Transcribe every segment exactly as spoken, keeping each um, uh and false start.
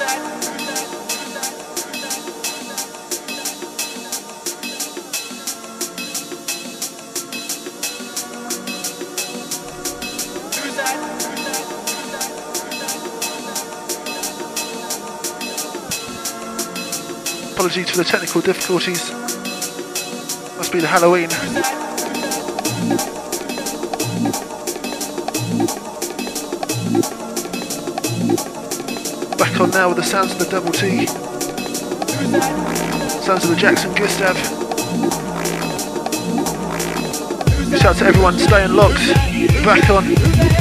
Apologies for the technical difficulties. Must be the Halloween. Back on now with the sounds of the Double T. Sounds of the Jackson Gustav. Shout out to everyone staying locked. Back on.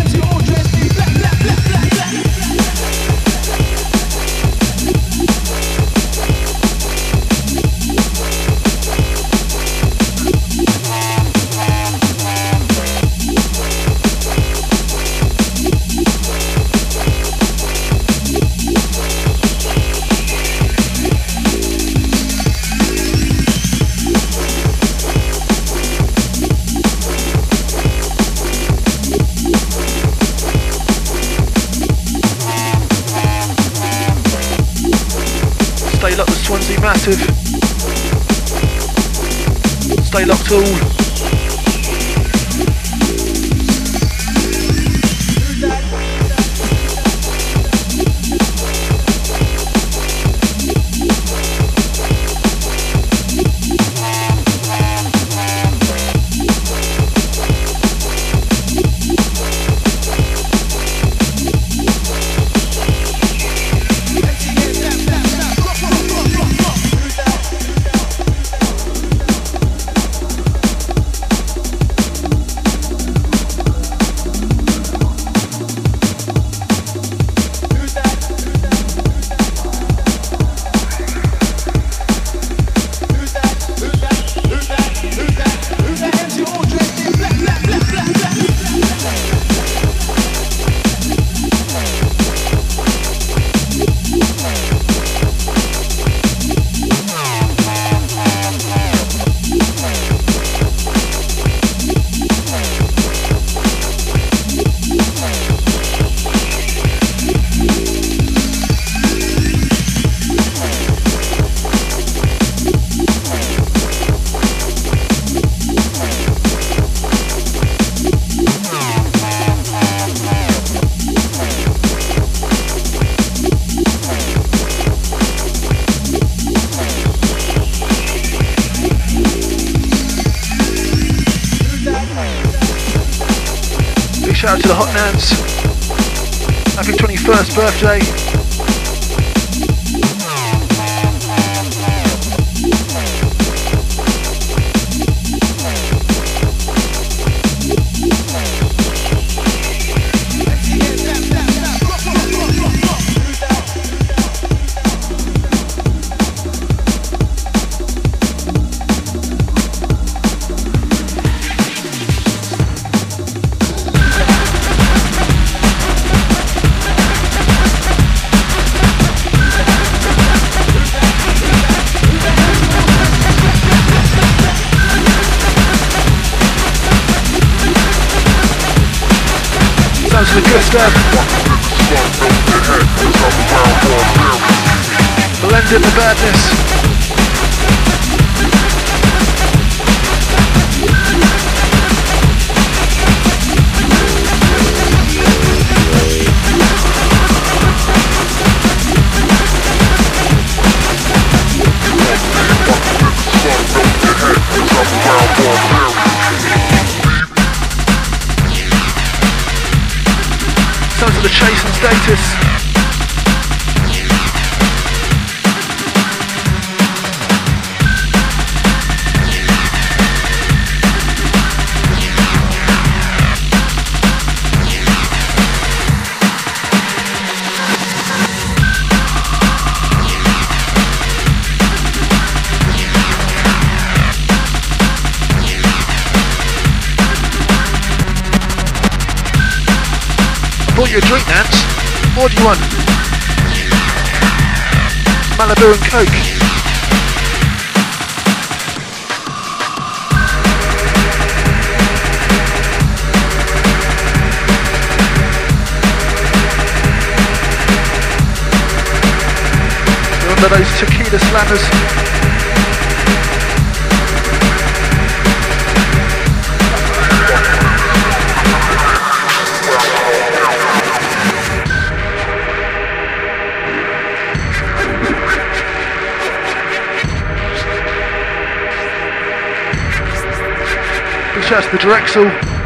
Massive. Stay locked all. Shout out to the Hot Nans. Happy twenty-first birthday. To the Gustav. Blending the badness. Sounds of the chase and status. Bought you a drink, Nance. What do you want? Malibu and Coke. Remember those tequila slammers? Big shout to the Drexel.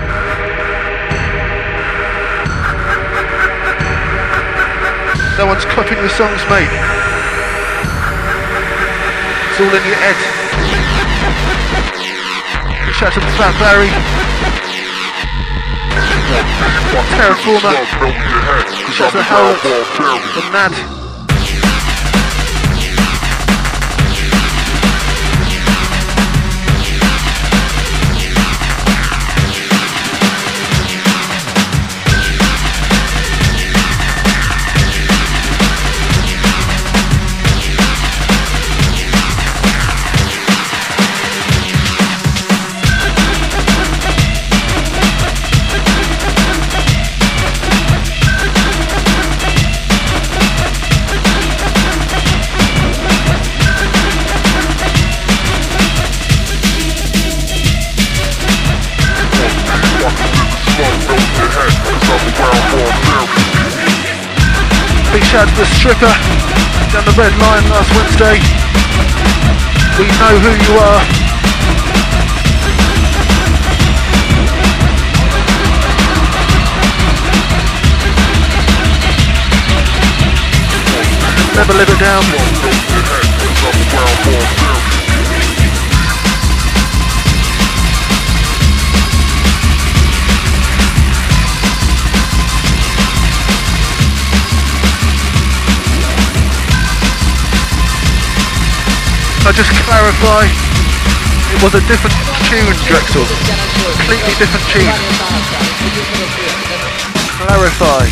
No one's copying the songs, mate. It's all in your head. Big shout to the Fat Barry. Terraformer. Big shout to the Howlett. The Nad. Shout to the stripper down the red line last Wednesday. We know who you are. Never live it down. I just clarify, it was a different tune, Drexel. Completely different tune. Clarify.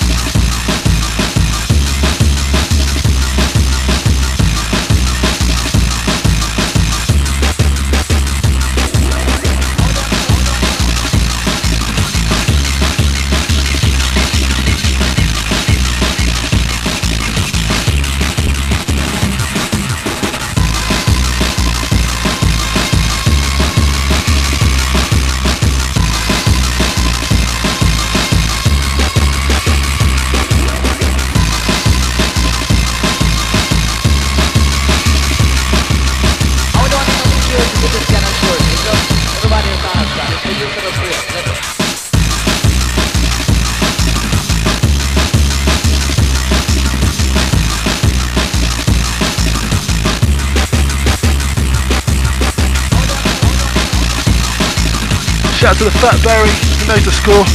Shout out to the Fat Barry, he knows the score.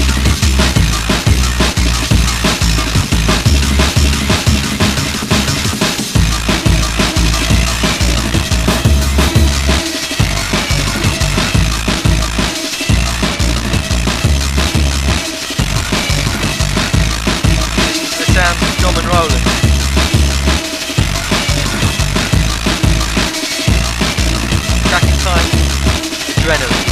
Sit down, Dom and Roland. Tracking time, adrenaline.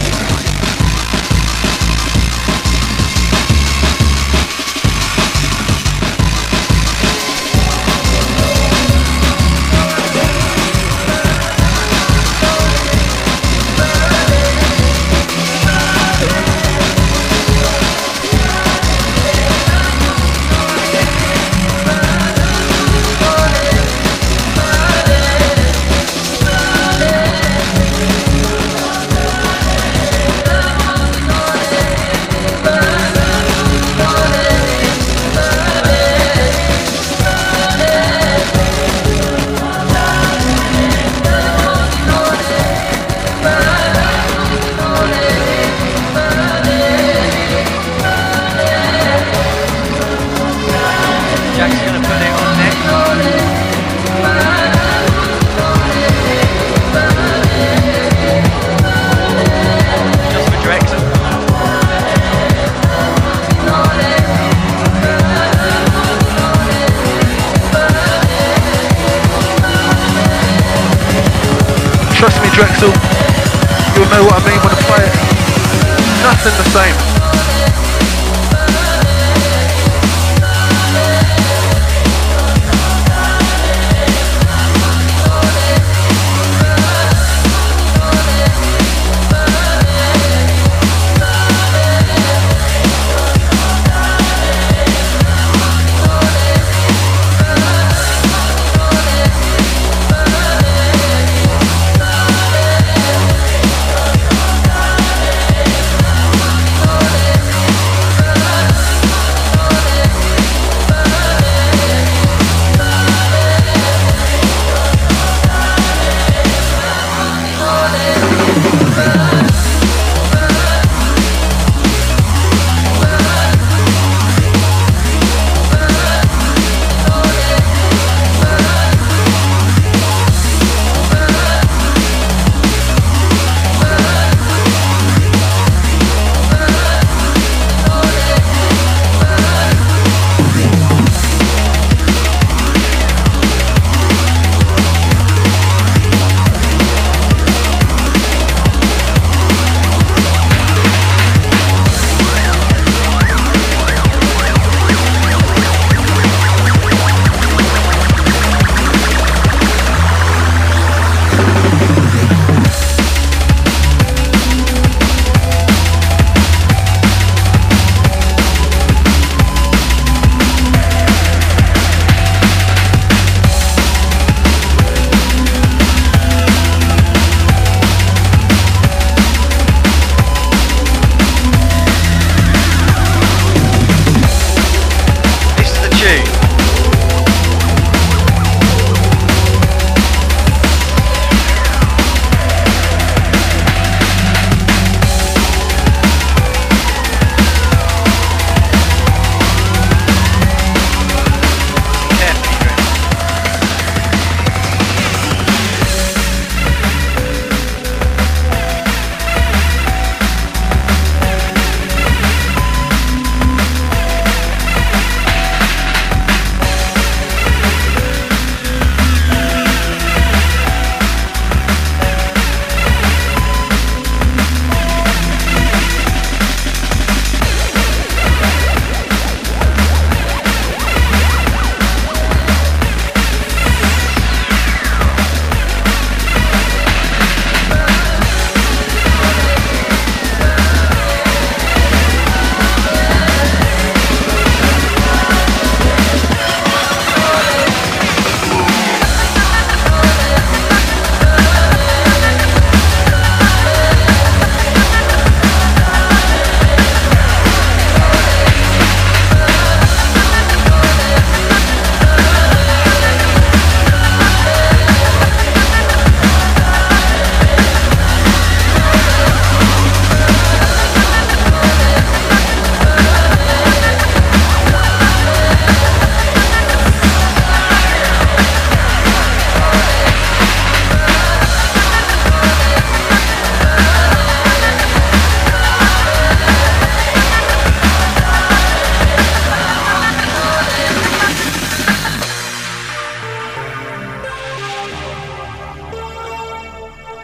Trust me, Drexel, you'll know what I mean when I play it. Nothing the same.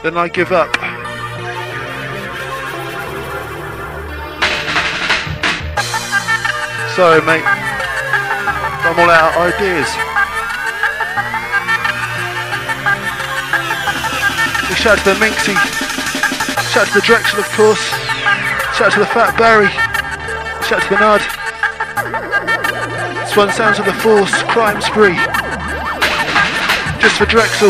then I give up. Sorry, mate. I'm all out of ideas. Big shout out to the Minxie. Shout out to the Drexel, of course. Shout out to the Fat Barry. Shout out to the Nud. This one sounds of the Force, Crime Spree. Just for Drexel.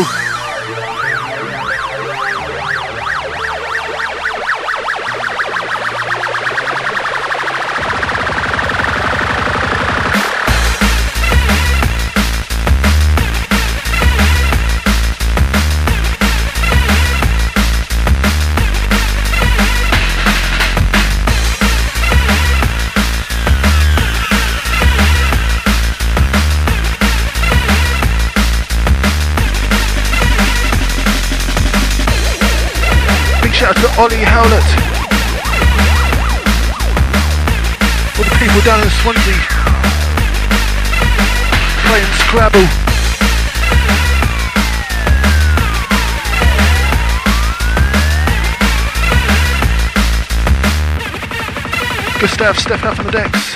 Shout out to Ollie Howlett. All the people down in Swansea playing Scrabble. Gustav stepping up on the decks.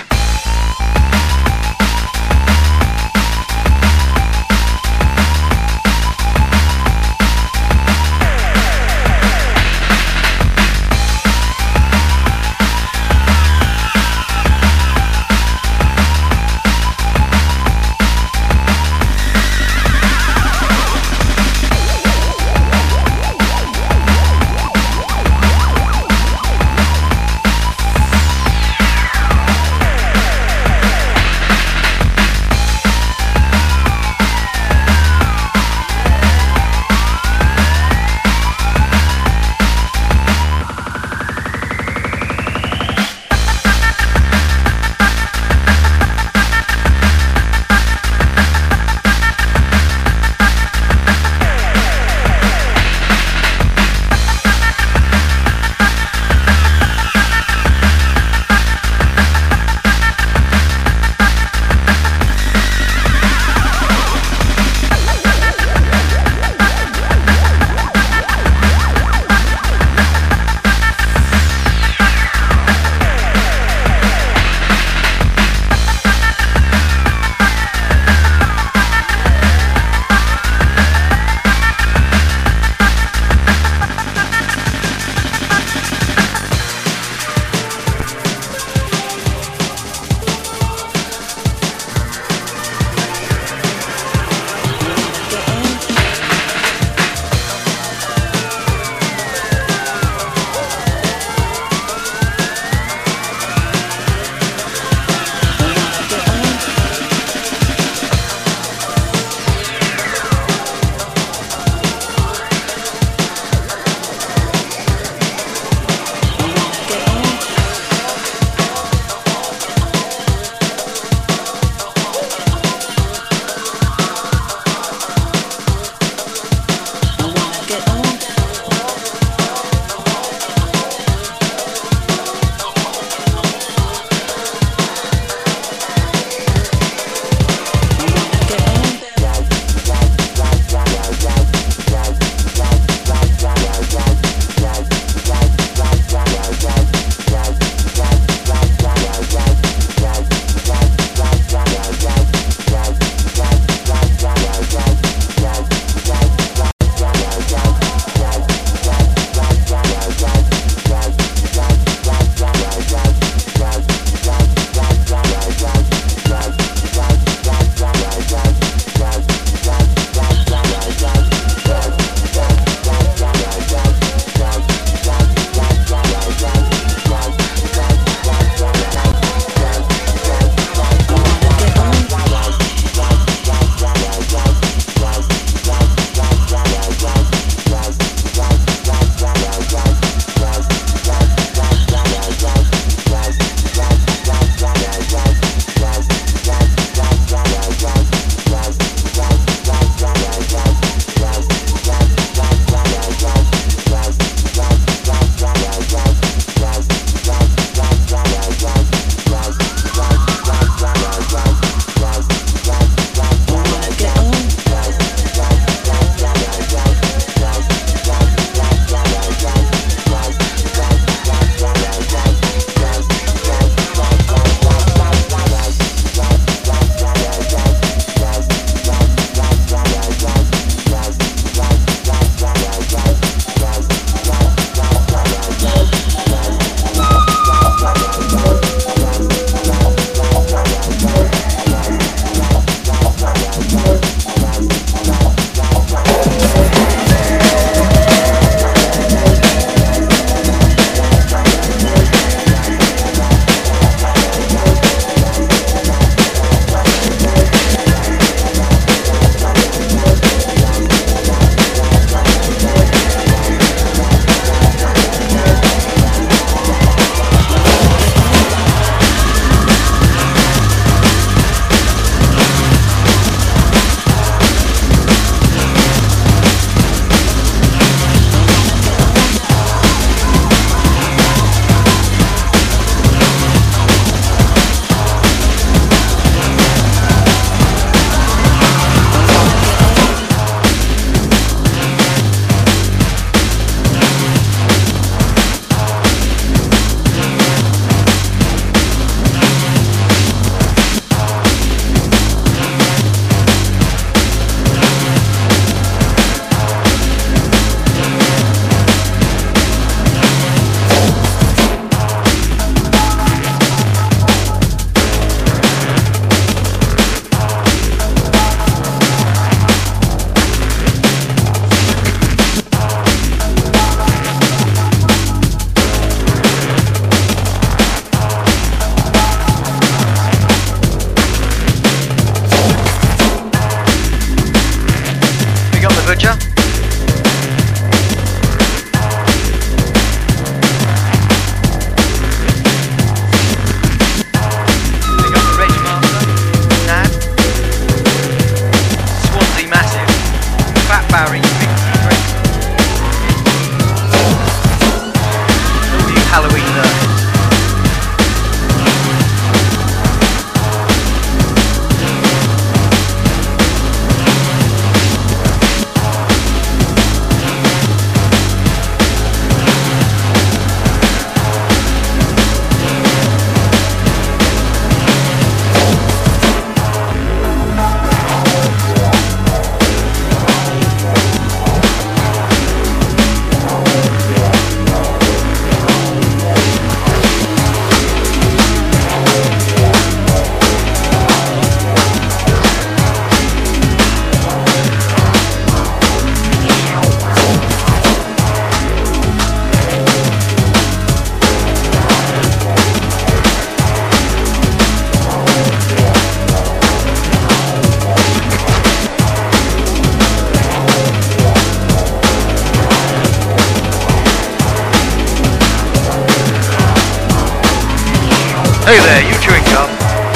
Hey there, you chewing gum?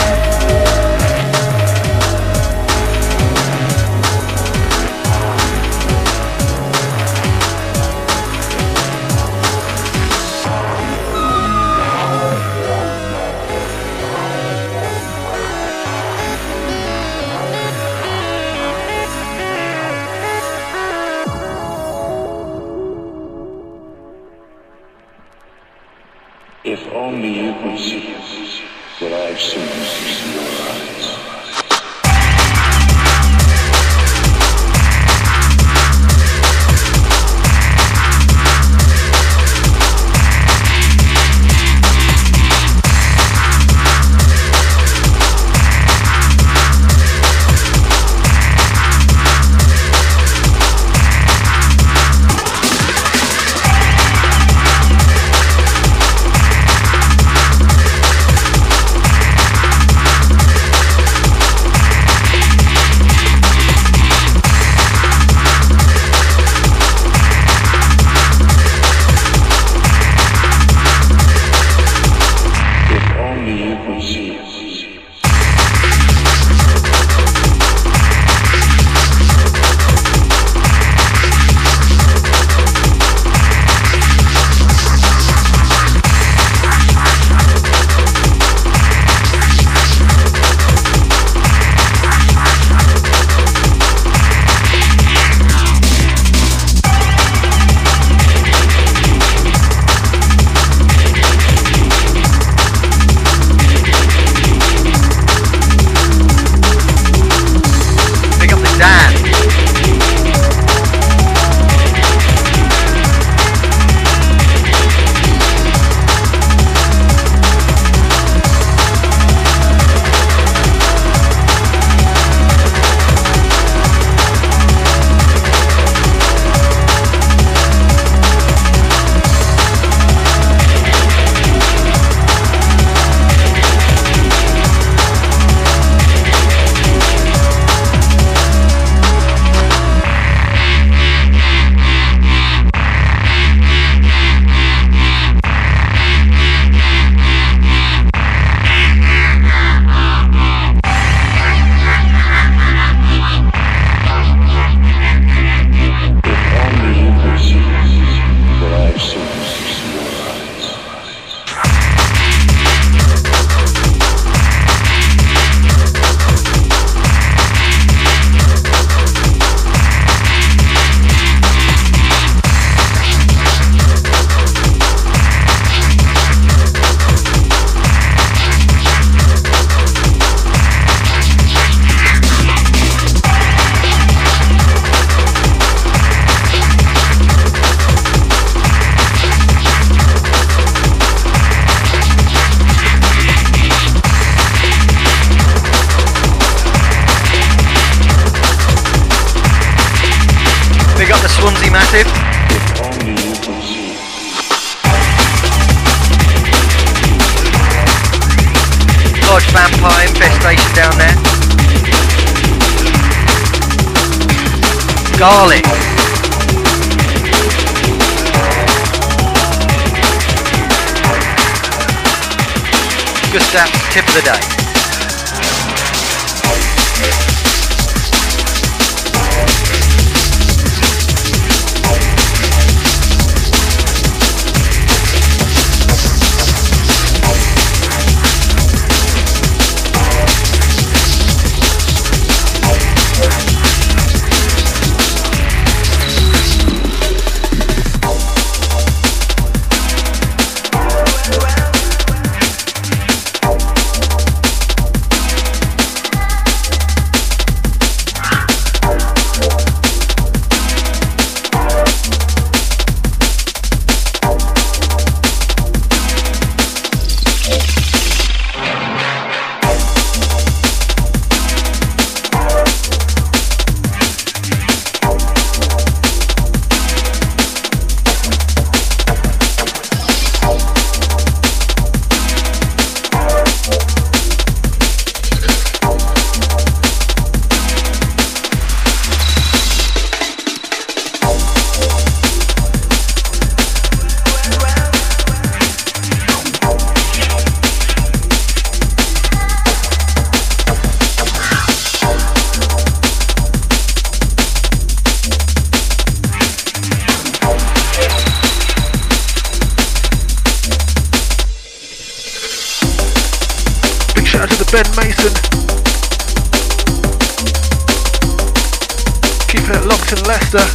If only you could see what I've seen in your eyes. Swansea Massive. Large vampire infestation down there. Garlic. Gustav's tip of the day. Shout out to the Ben Mason. Keeping it locked in Leicester.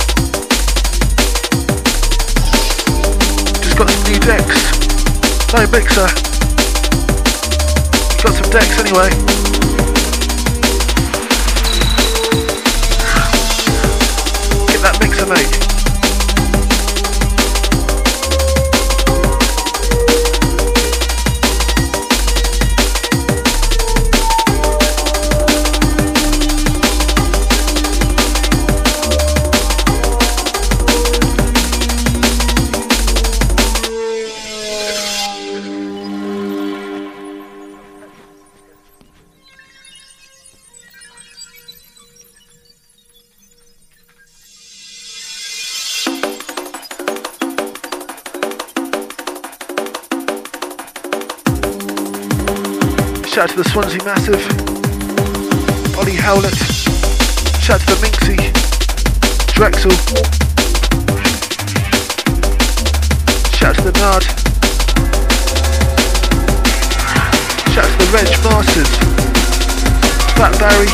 Just got some new decks. No mixer. Got some decks anyway. Get that mixer, mate. Shout out to the Swansea Massive, Ollie Howlett, shout out to the Minxie, Drexel, shout out to the Nard, shout out to the Reg Masters, Fat Barry,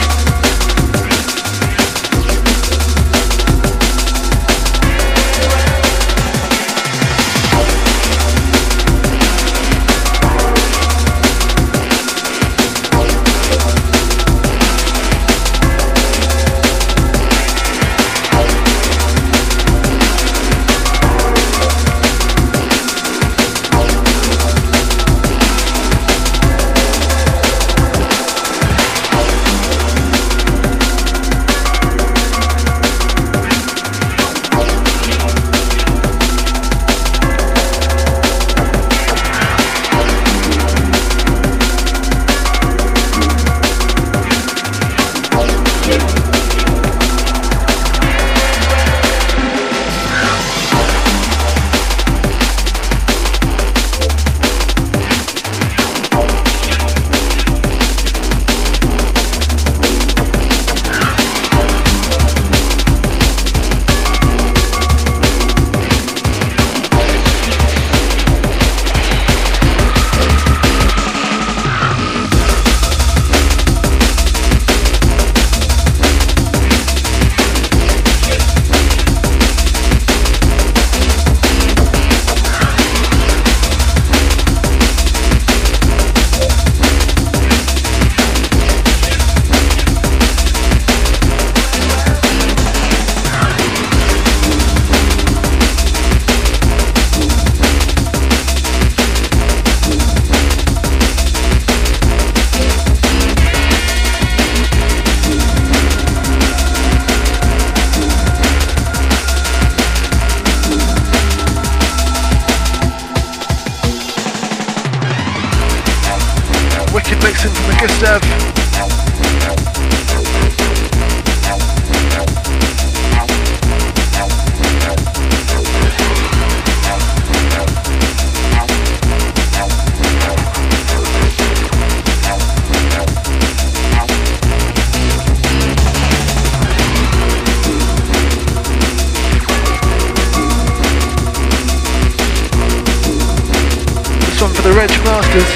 the Reg Masters.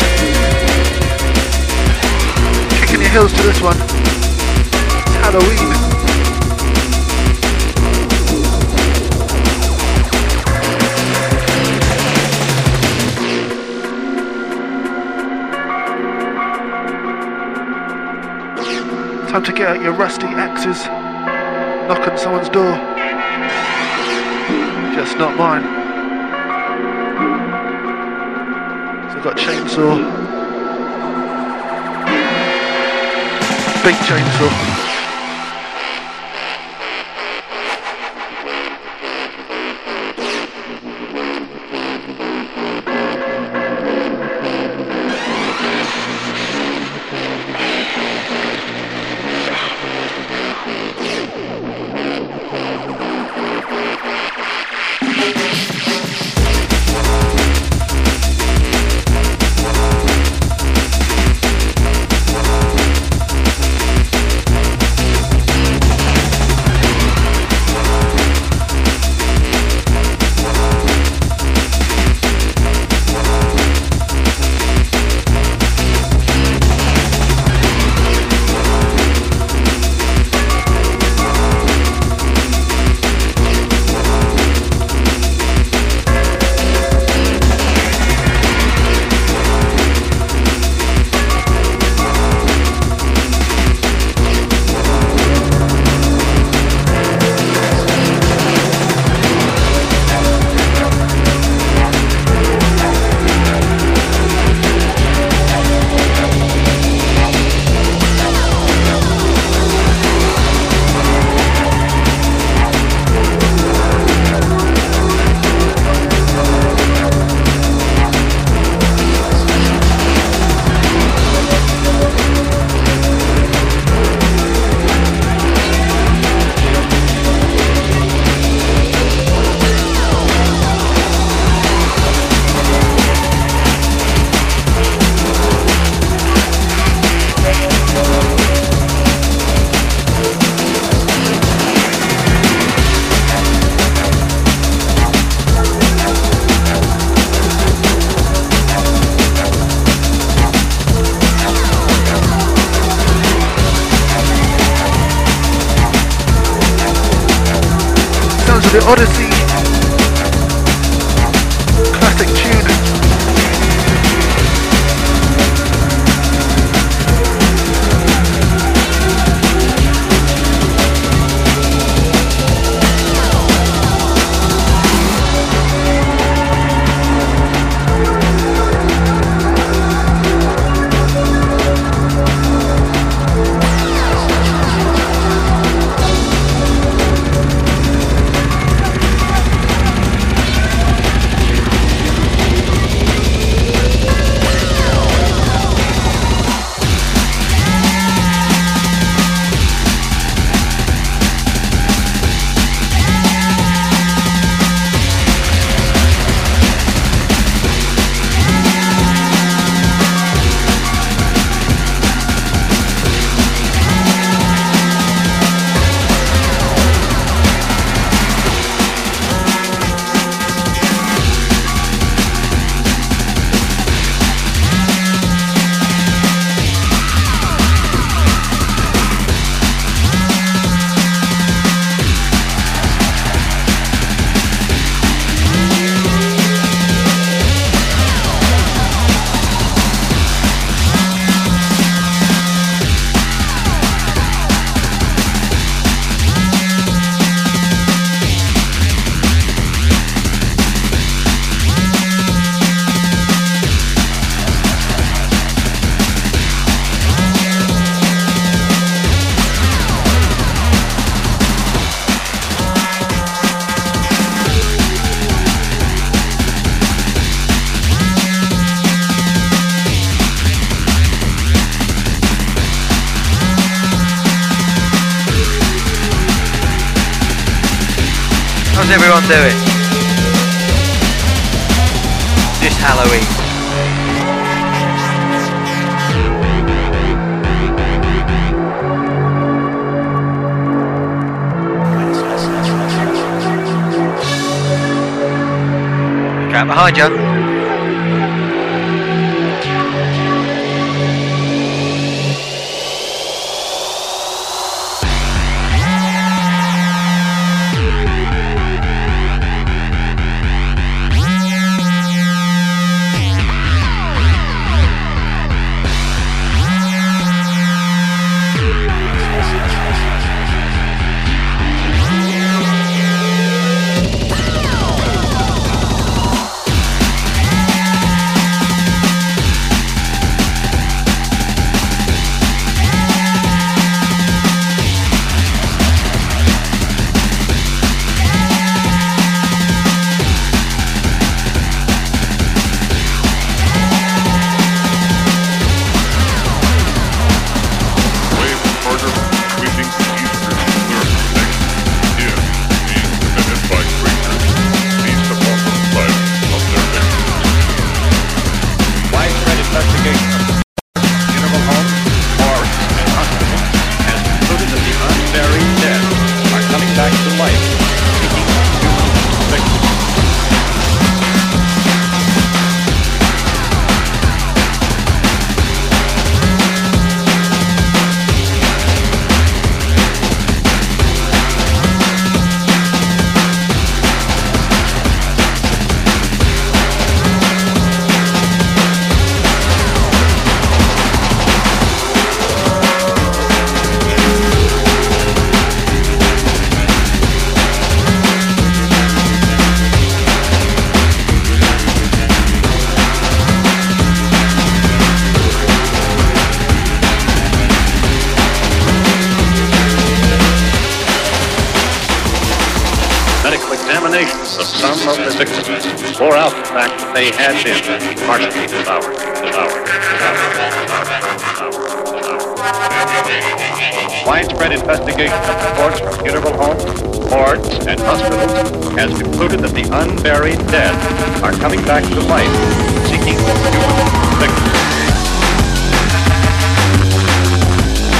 Kicking your heels to this one. It's Halloween. Time to get out your rusty axes. Knock on someone's door. Just not mine. I've got chainsaw, big chainsaw. to the Odyssey. Classic tune. How's everyone doing? This Halloween. Cat behind you. Of some of the victims bore out the fact that they had been partially devoured, devoured, devoured, devoured, devoured. Widespread investigation of reports from funeral homes, morgues, and hospitals has concluded that the unburied dead are coming back to life.